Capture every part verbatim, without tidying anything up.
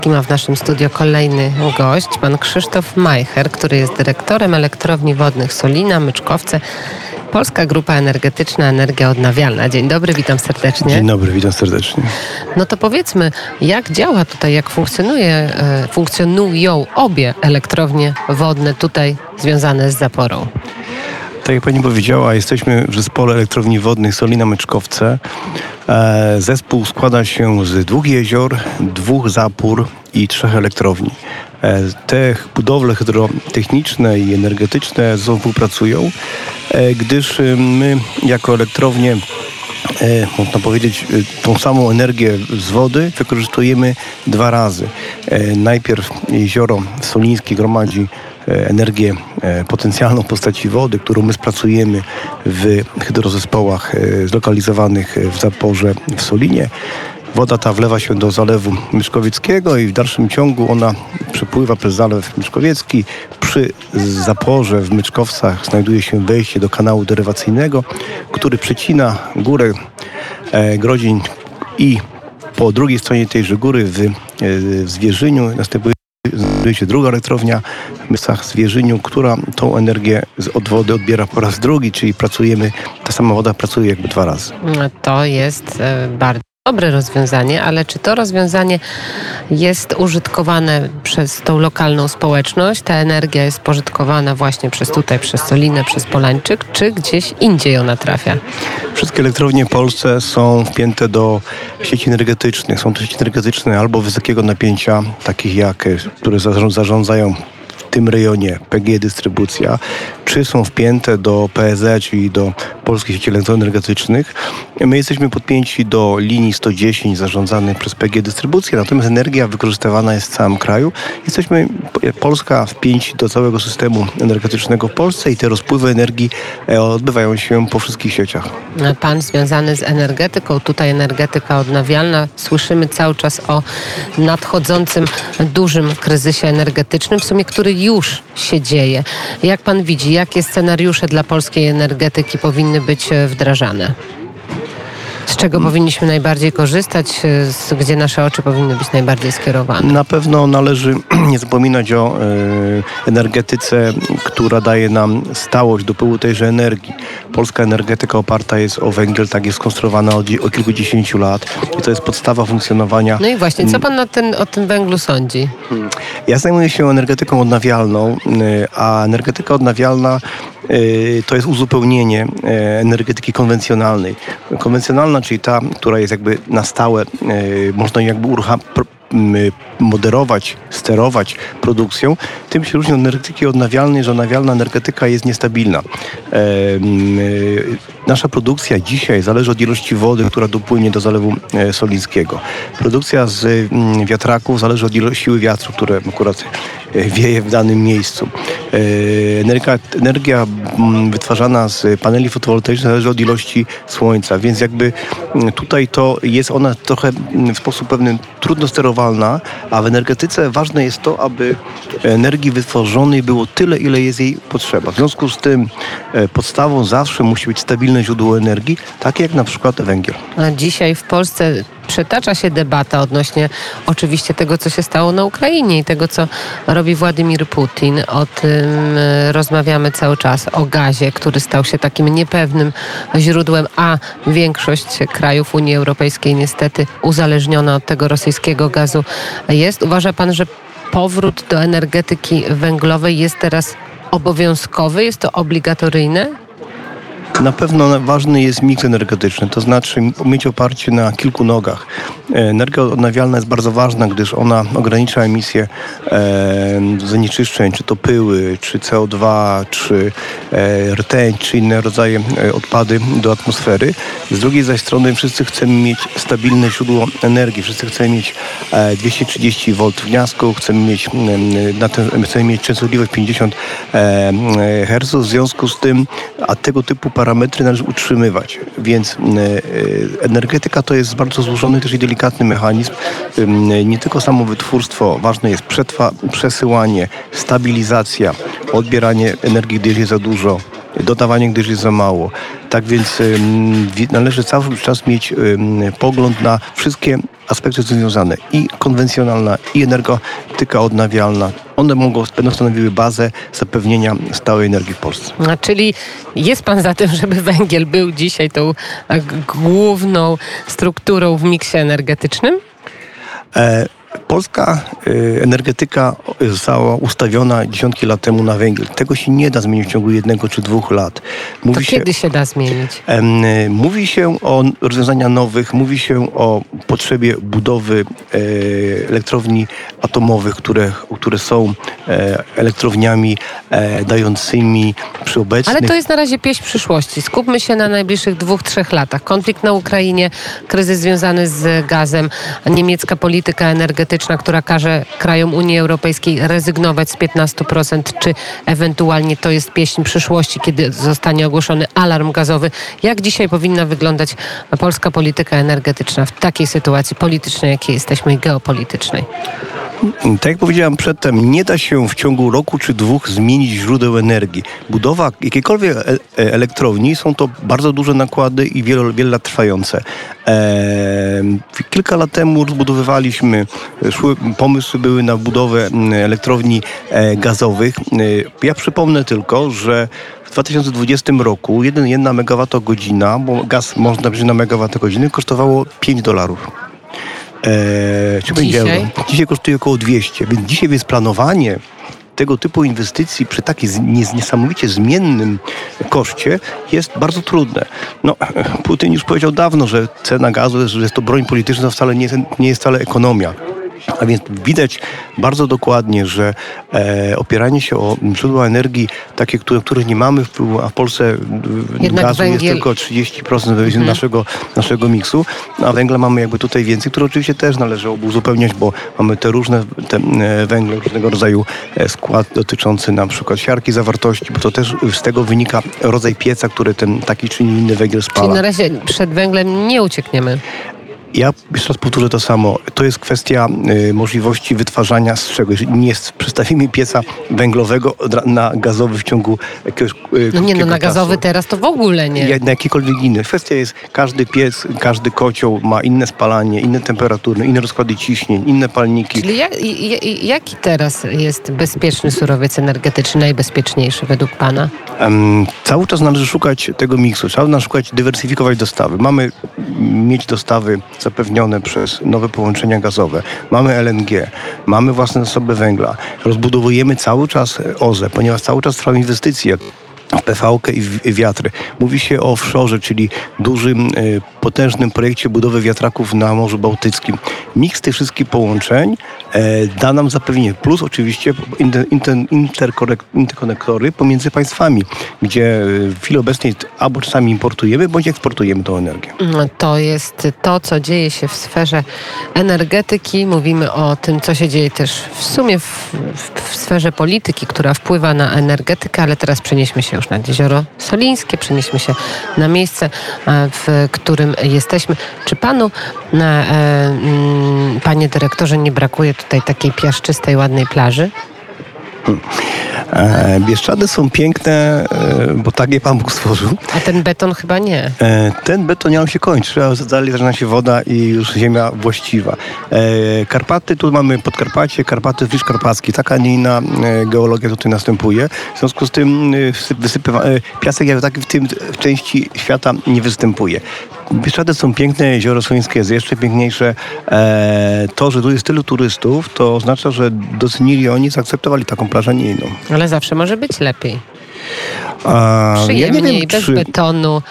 Ma w naszym studio kolejny gość, pan Krzysztof Majcher, który jest dyrektorem Elektrowni Wodnych Solina, Myczkowce, Polska Grupa Energetyczna Energia Odnawialna. Dzień dobry, witam serdecznie. Dzień dobry, witam serdecznie. No to powiedzmy, jak działa tutaj, jak funkcjonuje, e, funkcjonują obie elektrownie wodne tutaj związane z zaporą? Tak jak pani powiedziała, jesteśmy w zespole Elektrowni Wodnych Solina Myczkowce. Zespół składa się z dwóch jezior, dwóch zapór i trzech elektrowni. Te budowle hydrotechniczne i energetyczne współpracują, gdyż my jako elektrownie, można powiedzieć, tą samą energię z wody wykorzystujemy dwa razy. Najpierw jezioro solińskie gromadzi energię potencjalną w postaci wody, którą my spracujemy w hydrozespołach zlokalizowanych w zaporze w Solinie. Woda ta wlewa się do Zalewu Myczkowieckiego i w dalszym ciągu ona przepływa przez Zalew Myczkowiecki. Przy zaporze w Myczkowcach znajduje się wejście do kanału derywacyjnego, który przecina górę Grodzień i po drugiej stronie tejże góry w, w Zwierzyniu następuje Znajduje się druga elektrownia w Mysach Zwierzyniu, która tą energię od wody odbiera po raz drugi, czyli pracujemy, ta sama woda pracuje jakby dwa razy. To jest bardzo dobre rozwiązanie, ale czy to rozwiązanie jest użytkowane przez tą lokalną społeczność? Ta energia jest pożytkowana właśnie przez tutaj, przez Solinę, przez Polańczyk, czy gdzieś indziej ona trafia? Wszystkie elektrownie w Polsce są wpięte do sieci energetycznych. Są to sieci energetyczne albo wysokiego napięcia, takich jak, które zarządzają w tym rejonie P G E Dystrybucja, czy są wpięte do P S E, czyli do Polskiej Sieci Elektroenergetycznych. My jesteśmy podpięci do linii sto dziesięć zarządzanych przez P G E Dystrybucję, natomiast energia wykorzystywana jest w całym kraju. Jesteśmy, Polska, wpięci do całego systemu energetycznego w Polsce i te rozpływy energii odbywają się po wszystkich sieciach. Pan związany z energetyką, tutaj energetyka odnawialna. Słyszymy cały czas o nadchodzącym dużym kryzysie energetycznym, w sumie który już się dzieje. Jak pan widzi, jakie scenariusze dla polskiej energetyki powinny być wdrażane? Z czego hmm. powinniśmy najbardziej korzystać, z, gdzie nasze oczy powinny być najbardziej skierowane? Na pewno należy nie zapominać o y, energetyce, która daje nam stałość dopływu tejże energii. Polska energetyka oparta jest o węgiel, tak jest skonstruowana od, od kilkudziesięciu lat i to jest podstawa funkcjonowania. No i właśnie, co pan na ten, o tym węglu sądzi? Hmm. Ja zajmuję się energetyką odnawialną, y, a energetyka odnawialna to jest uzupełnienie energetyki konwencjonalnej. Konwencjonalna, czyli ta, która jest jakby na stałe, można jakby uruchamiać, moderować, sterować produkcją. Tym się różni od energetyki odnawialnej, że odnawialna energetyka jest niestabilna. Nasza produkcja dzisiaj zależy od ilości wody, która dopłynie do Zalewu Solińskiego. Produkcja z wiatraków zależy od ilości siły wiatru, które akurat wieje w danym miejscu. Energia, energia wytwarzana z paneli fotowoltaicznych zależy od ilości słońca, więc jakby tutaj to jest ona trochę w sposób pewny trudno sterowalna, a w energetyce ważne jest to, aby energii wytworzonej było tyle, ile jest jej potrzeba. W związku z tym podstawą zawsze musi być stabilne źródło energii, takie jak na przykład węgiel. A dzisiaj w Polsce przetacza się debata odnośnie oczywiście tego, co się stało na Ukrainie i tego, co robi Władimir Putin. O tym rozmawiamy cały czas, o gazie, który stał się takim niepewnym źródłem, a większość krajów Unii Europejskiej niestety uzależniona od tego rosyjskiego gazu jest. Uważa pan, że powrót do energetyki węglowej jest teraz obowiązkowy? Jest to obligatoryjne? Na pewno ważny jest miks energetyczny, to znaczy mieć oparcie na kilku nogach. Energia odnawialna jest bardzo ważna, gdyż ona ogranicza emisję e, zanieczyszczeń, czy to pyły, czy C O dwa, czy e, rtęć, czy inne rodzaje e, odpady do atmosfery. Z drugiej zaś strony wszyscy chcemy mieć stabilne źródło energii, wszyscy chcemy mieć e, dwieście trzydzieści woltów w gniazdku, chcemy mieć, e, na ten, chcemy mieć częstotliwość pięćdziesiąt e, herców, w związku z tym, a tego typu parametry należy utrzymywać, więc e, energetyka to jest bardzo złożony też i delikatny mechanizm. Nie tylko samo wytwórstwo, ważne jest przetwa, przesyłanie, stabilizacja, odbieranie energii, gdy jest za dużo, dodawanie, gdyż jest za mało. Tak więc należy cały czas mieć pogląd na wszystkie aspekty związane. I konwencjonalna, i energetyka odnawialna. One mogą, będą stanowiły bazę zapewnienia stałej energii w Polsce. A czyli jest pan za tym, żeby węgiel był dzisiaj tą główną strukturą w miksie energetycznym? E, Polska energetyka została ustawiona dziesiątki lat temu na węgiel. Tego się nie da zmienić w ciągu jednego czy dwóch lat. Mówi to się, kiedy się da zmienić? Mówi się o rozwiązaniach nowych, mówi się o potrzebie budowy elektrowni atomowych, które, które są elektrowniami dającymi przy obecnych... Ale to jest na razie pieśń przyszłości. Skupmy się na najbliższych dwóch, trzech latach. Konflikt na Ukrainie, kryzys związany z gazem, niemiecka polityka energetyczna, która każe krajom Unii Europejskiej rezygnować z piętnastu procent, czy ewentualnie to jest pieśń przyszłości, kiedy zostanie ogłoszony alarm gazowy. Jak dzisiaj powinna wyglądać polska polityka energetyczna w takiej sytuacji politycznej, jakiej jesteśmy, i geopolitycznej? Tak jak powiedziałem przedtem, nie da się w ciągu roku czy dwóch zmienić źródeł energii. Budowa jakiejkolwiek elektrowni są to bardzo duże nakłady i wiele, wiele lat trwające. Eee, kilka lat temu rozbudowywaliśmy, szły, pomysły były na budowę elektrowni e, gazowych. E, ja przypomnę tylko, że w dwa tysiące dwudziestym roku jeden, jedna megawattogodzina, bo gaz można wziąć na megawattogodzinę, kosztowało pięć dolarów. Eee, czy będzie euro? Dzisiaj kosztuje około dwieście, więc dzisiaj jest planowanie tego typu inwestycji przy takim niesamowicie zmiennym koszcie jest bardzo trudne. No, Putin już powiedział dawno, że cena gazu, że jest to broń polityczna, to wcale nie, nie jest wcale ekonomia. A więc widać bardzo dokładnie, że e, opieranie się o źródła energii, takie, które, których nie mamy wpływu, a w Polsce Jednak gazu węgiel... jest tylko trzydzieści procent mhm. naszego, naszego miksu, a węgla mamy jakby tutaj więcej, które oczywiście też należałoby uzupełniać, bo mamy te różne te węgle, różnego rodzaju skład dotyczący na przykład siarki zawartości, bo to też z tego wynika rodzaj pieca, który ten taki czy inny węgiel spala. Czyli na razie przed węglem nie uciekniemy. Ja jeszcze raz powtórzę to samo. To jest kwestia y, możliwości wytwarzania z czegoś. Nie przestawimy pieca węglowego na gazowy w ciągu jakiegoś y, No nie, no na czasu. gazowy teraz to w ogóle nie. Ja, na jakikolwiek inny. Kwestia jest, każdy piec, każdy kocioł ma inne spalanie, inne temperatury, inne rozkłady ciśnień, inne palniki. Czyli jak, jaki teraz jest bezpieczny surowiec energetyczny, najbezpieczniejszy według pana? Um, cały czas należy szukać tego miksu. Trzeba szukać, dywersyfikować dostawy. Mamy mieć dostawy zapewnione przez nowe połączenia gazowe. Mamy L N G, mamy własne zasoby węgla. Rozbudowujemy cały czas O Z E, ponieważ cały czas trwają inwestycje w P V K i wiatry. Mówi się o offshore, czyli dużym, potężnym projekcie budowy wiatraków na Morzu Bałtyckim. Miks tych wszystkich połączeń da nam zapewnienie. Plus oczywiście inter, inter, interkonektory pomiędzy państwami, gdzie w chwili obecnej albo czasami importujemy, bądź eksportujemy tą energię. To jest to, co dzieje się w sferze energetyki. Mówimy o tym, co się dzieje też w sumie w, w, w sferze polityki, która wpływa na energetykę, ale teraz przenieśmy się już nad Jezioro Solińskie, przenieśmy się na miejsce, w którym jesteśmy. Czy panu, panie dyrektorze, nie brakuje tutaj takiej piaszczystej, ładnej plaży? Hmm. Bieszczady są piękne, bo tak je Pan Bóg stworzył. A ten beton chyba nie. Ten beton nie się kończy. Dalej zaczyna się woda i już ziemia właściwa. Karpaty, tu mamy Podkarpacie, Karpaty, Wierzch Karpacki. Taka, nie inna geologia tutaj następuje. W związku z tym wysypywa... piasek jak taki w tym w części świata nie występuje. Bieszczady są piękne, Jezioro Solińskie jest jeszcze piękniejsze. To, że tu jest tylu turystów, to oznacza, że docenili oni, zaakceptowali taką plażę, nie inną. Ale zawsze może być lepiej. A, Przyjemniej, ja nie wiem, bez czy... betonu.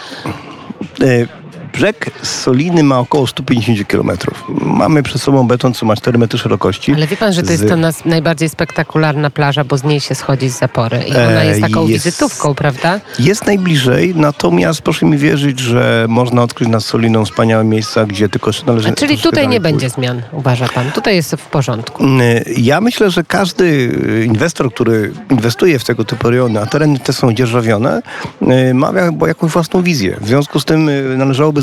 Brzeg Soliny ma około sto pięćdziesiąt kilometrów. Mamy przed sobą beton, co ma cztery metry szerokości. Ale wie pan, że to z... jest ta nas najbardziej spektakularna plaża, bo z niej się schodzi z zapory. I ona jest taką jest... wizytówką, prawda? Jest najbliżej, natomiast proszę mi wierzyć, że można odkryć nad Soliną wspaniałe miejsca, gdzie tylko należy... A czyli tutaj nie będzie pójść. Zmian, uważa pan? Tutaj jest w porządku. Ja myślę, że każdy inwestor, który inwestuje w tego typu rejony, a tereny te są dzierżawione, ma jakąś własną wizję. W związku z tym należałoby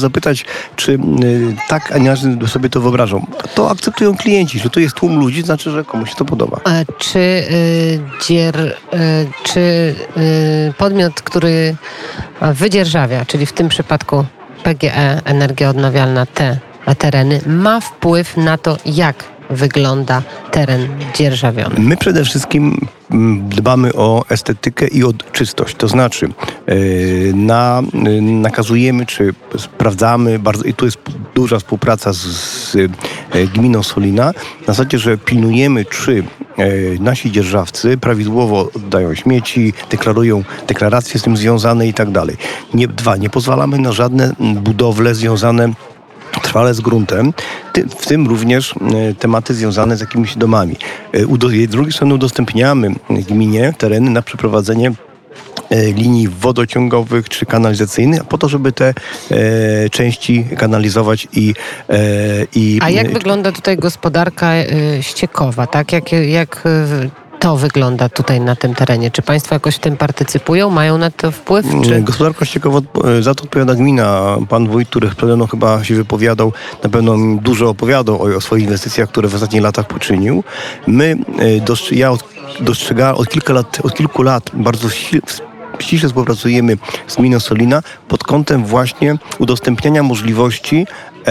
zapytać, czy y, tak Aniarzy sobie to wyobrażą. To akceptują klienci, że to jest tłum ludzi, znaczy, że komuś się to podoba. A czy, y, dzier, y, czy y, podmiot, który wydzierżawia, czyli w tym przypadku P G E, energia odnawialna, te tereny, ma wpływ na to, jak wygląda teren dzierżawiony? My przede wszystkim dbamy o estetykę i o czystość. To znaczy yy, na, yy, nakazujemy, czy sprawdzamy, bardzo, i tu jest duża współpraca z, z yy, gminą Solina, na zasadzie, że pilnujemy, czy yy, nasi dzierżawcy prawidłowo oddają śmieci, deklarują deklaracje z tym związane i tak dalej. Nie, dwa, nie pozwalamy na żadne budowle związane trwale z gruntem, w tym również tematy związane z jakimiś domami. Z drugiej strony udostępniamy gminie tereny na przeprowadzenie linii wodociągowych czy kanalizacyjnych, po to, żeby te e, części kanalizować i, e, i... A jak wygląda tutaj gospodarka e, ściekowa, tak? Jak, jak to wygląda tutaj na tym terenie? Czy państwo jakoś w tym partycypują? Mają na to wpływ? Czy... Gospodarka ściekowa, za to odpowiada gmina. Pan wójt, który pewno chyba się wypowiadał, na pewno dużo opowiadał o, o swoich inwestycjach, które w ostatnich latach poczynił. My, dostrzy- ja od, dostrzegałem od, kilka lat, od kilku lat bardzo sil- ściśle współpracujemy z gminą Solina pod kątem właśnie udostępniania możliwości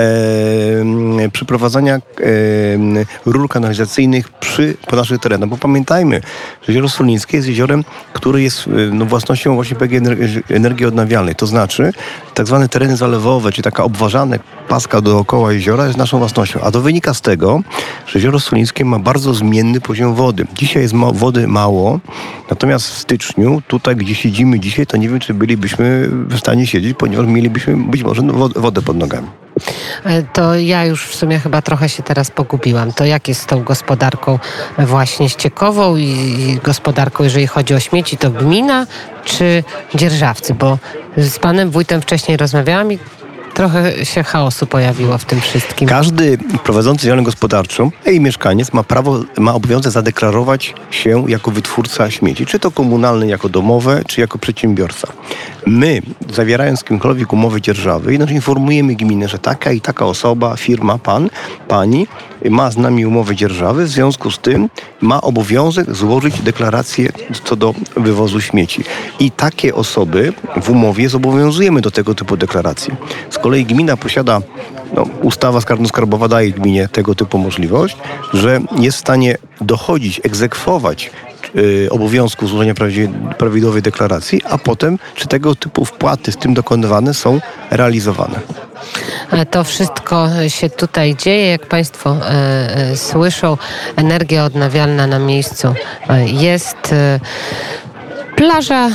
E, przeprowadzania e, rur kanalizacyjnych przy, po naszych terenach. Bo pamiętajmy, że Jezioro Solińskie jest jeziorem, które jest no, własnością właśnie P G E energii odnawialnej. To znaczy tak zwane tereny zalewowe, czy taka obważane paska dookoła jeziora jest naszą własnością. A to wynika z tego, że Jezioro Solińskie ma bardzo zmienny poziom wody. Dzisiaj jest ma- wody mało, natomiast w styczniu, tutaj gdzie siedzimy dzisiaj, to nie wiem, czy bylibyśmy w stanie siedzieć, ponieważ mielibyśmy być może wodę pod nogami. To ja już w sumie chyba trochę się teraz pogubiłam. To jak jest z tą gospodarką właśnie ściekową i gospodarką, jeżeli chodzi o śmieci, to gmina czy dzierżawcy? Bo z panem wójtem wcześniej rozmawiałam i trochę się chaosu pojawiło w tym wszystkim. Każdy prowadzący działalność gospodarczą i mieszkaniec ma prawo, ma obowiązek zadeklarować się jako wytwórca śmieci. Czy to komunalne, jako domowe, czy jako przedsiębiorca. My, zawierając z kimkolwiek umowę dzierżawy, jednocześnie informujemy gminę, że taka i taka osoba, firma, pan, pani ma z nami umowę dzierżawy, w związku z tym ma obowiązek złożyć deklarację co do wywozu śmieci. I takie osoby w umowie zobowiązujemy do tego typu deklaracji. Z kolei gmina posiada, no, ustawa skarbno-skarbowa daje gminie tego typu możliwość, że jest w stanie dochodzić, egzekwować y, obowiązku złożenia prawidłowej deklaracji, a potem, czy tego typu wpłaty z tym dokonywane są realizowane. To wszystko się tutaj dzieje, jak państwo e, e, słyszą, energia odnawialna na miejscu e, jest. E, plaża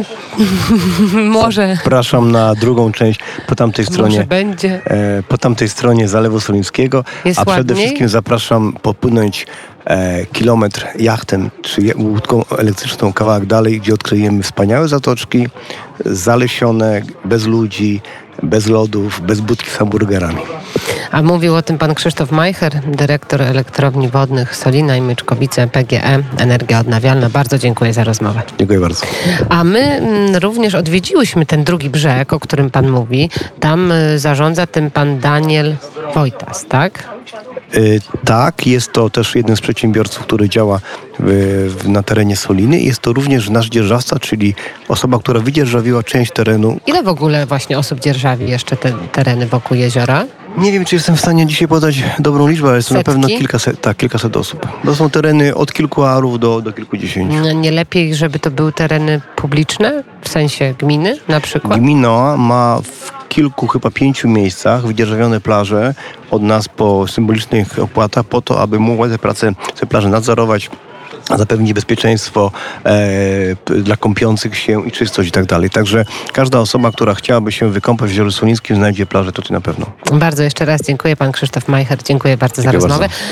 może... Zapraszam na drugą część po tamtej stronie. Może będzie. E, po tamtej stronie Zalewu Solińskiego. Jest a przede ładniej? wszystkim zapraszam popłynąć e, kilometr jachtem czy łódką elektryczną kawałek dalej, gdzie odkryjemy wspaniałe zatoczki, zalesione, bez ludzi, bez lodów, bez budki z hamburgerami. A mówił o tym pan Krzysztof Majcher, dyrektor elektrowni wodnych Solina i Myczkowice P G E, energia odnawialna. Bardzo dziękuję za rozmowę. Dziękuję bardzo. A my m, również odwiedziłyśmy ten drugi brzeg, o którym pan mówi. Tam y, zarządza tym pan Daniel Wojtas, tak? Y, tak, jest to też jeden z przedsiębiorców, który działa w, w, na terenie Soliny. Jest to również nasz dzierżawca, czyli osoba, która wydzierżawiła część terenu. Ile w ogóle właśnie osób dzierżawi jeszcze te tereny wokół jeziora? Nie wiem, czy jestem w stanie dzisiaj podać dobrą liczbę, ale jest to na Setki? pewno kilkaset, tak, kilkaset osób. To są tereny od kilku arów do, do kilkudziesięciu. No, nie lepiej, żeby to były tereny publiczne, w sensie gminy na przykład? Gmina ma w kilku, chyba pięciu miejscach wydzierżawione plaże od nas po symbolicznych opłatach po to, aby mogła te prace, te plaże nadzorować, zapewnić bezpieczeństwo e, dla kąpiących się i czystość i tak dalej. Także każda osoba, która chciałaby się wykąpać w Jeziorze Solińskim, znajdzie plażę tutaj na pewno. Bardzo jeszcze raz dziękuję. Pan Krzysztof Majcher, dziękuję bardzo Dziękuję za rozmowę. Bardzo.